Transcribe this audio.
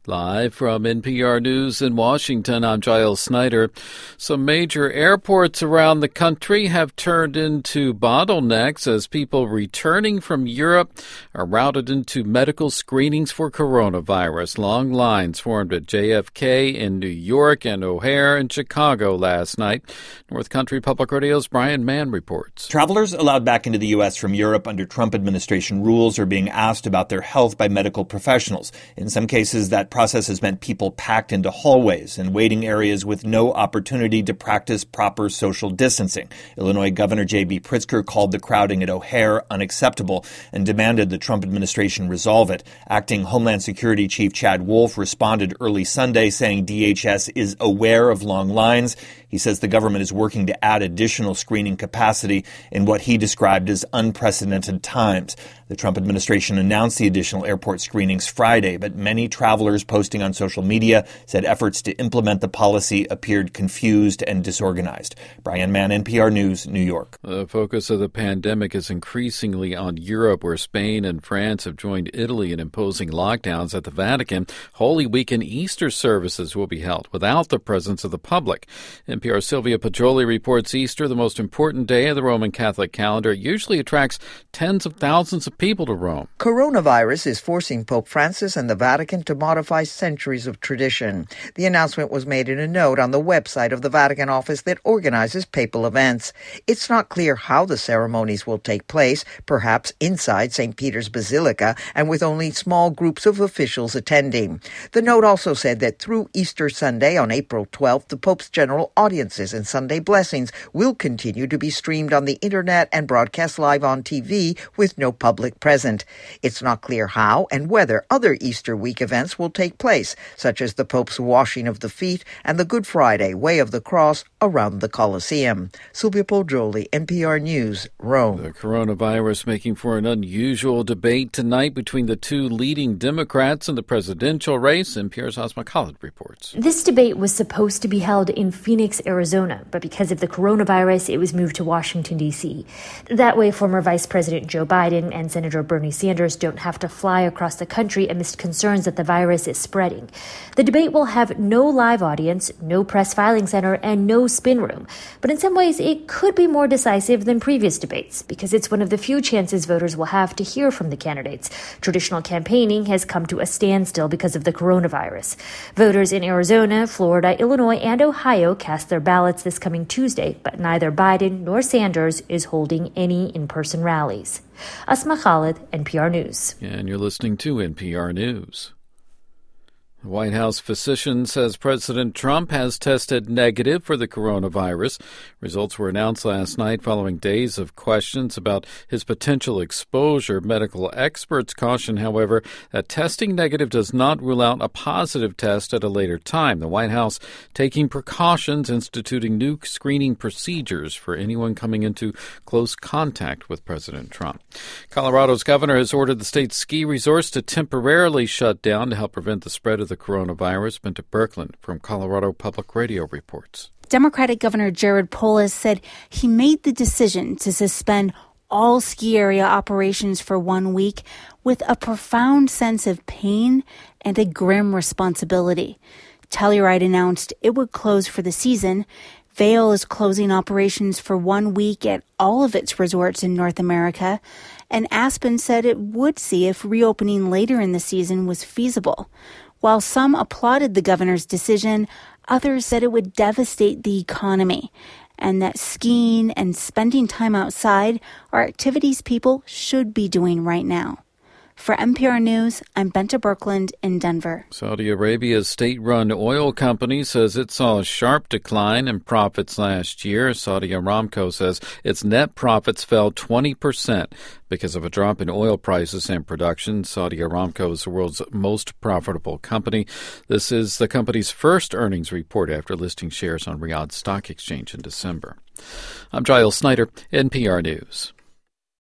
Live from NPR News in Washington, I'm Giles Snyder. Some major airports around the country have turned into bottlenecks as people returning from Europe are routed into medical screenings for coronavirus. Long lines formed at JFK in New York and O'Hare in Chicago last night. North Country Public Radio's Brian Mann reports. Travelers allowed back into the U.S. from Europe under Trump administration rules are being asked about their health by medical professionals. In some cases, that process has meant people packed into hallways and waiting areas with no opportunity to practice proper social distancing. Illinois Governor J.B. Pritzker called the crowding at O'Hare unacceptable and demanded the Trump administration resolve it. Acting Homeland Security Chief Chad Wolf responded early Sunday saying DHS is aware of long lines. He says the government is working to add additional screening capacity in what he described as unprecedented times. The Trump administration announced the additional airport screenings Friday, but many travelers posting on social media said efforts to implement the policy appeared confused and disorganized. Brian Mann, NPR News, New York. The focus of the pandemic is increasingly on Europe, where Spain and France have joined Italy in imposing lockdowns. At the Vatican, Holy Week and Easter services will be held without the presence of the public. NPR's Sylvia Poggioli reports Easter, the most important day of the Roman Catholic calendar, usually attracts tens of thousands of people to Rome. Coronavirus is forcing Pope Francis and the Vatican to modify centuries of tradition. The announcement was made in a note on the website of the Vatican office that organizes papal events. It's not clear how the ceremonies will take place, perhaps inside St. Peter's Basilica and with only small groups of officials attending. The note also said that through Easter Sunday on April 12th, the Pope's general audiences and Sunday blessings will continue to be streamed on the internet and broadcast live on TV with no public present. It's not clear how and whether other Easter week events will take place, such as the Pope's washing of the feet and the Good Friday Way of the Cross around the Colosseum. Sylvia Poggioli, NPR News, Rome. The coronavirus making for an unusual debate tonight between the two leading Democrats in the presidential race. NPR's Asma Khalid reports. This debate was supposed to be held in Phoenix, Arizona, but because of the coronavirus, it was moved to Washington, D.C. That way, former Vice President Joe Biden and Senator Bernie Sanders don't have to fly across the country amidst concerns that the virus is spreading. The debate will have no live audience, no press filing center, and no spin room. But in some ways, it could be more decisive than previous debates because it's one of the few chances voters will have to hear from the candidates. Traditional campaigning has come to a standstill because of the coronavirus. Voters in Arizona, Florida, Illinois, and Ohio cast their ballots this coming Tuesday, but neither Biden nor Sanders is holding any in-person rallies. Asma Khalid, NPR News. And you're listening to NPR News. The White House physician says President Trump has tested negative for the coronavirus. Results were announced last night following days of questions about his potential exposure. Medical experts caution, however, that testing negative does not rule out a positive test at a later time. The White House taking precautions, instituting new screening procedures for anyone coming into close contact with President Trump. Colorado's governor has ordered the state's ski resorts to temporarily shut down to help prevent the spread of the coronavirus. Bente Birkeland from Colorado Public Radio reports. Democratic Governor Jared Polis said he made the decision to suspend all ski area operations for 1 week with a profound sense of pain and a grim responsibility. Telluride announced it would close for the season. Vail is closing operations for 1 week at all of its resorts in North America. And Aspen said it would see if reopening later in the season was feasible. While some applauded the governor's decision, others said it would devastate the economy and that skiing and spending time outside are activities people should be doing right now. For NPR News, I'm Bente Birkeland in Denver. Saudi Arabia's state-run oil company says it saw a sharp decline in profits last year. Saudi Aramco says its net profits fell 20% because of a drop in oil prices and production. Saudi Aramco is the world's most profitable company. This is the company's first earnings report after listing shares on Riyadh Stock Exchange in December. I'm Giles Snyder, NPR News.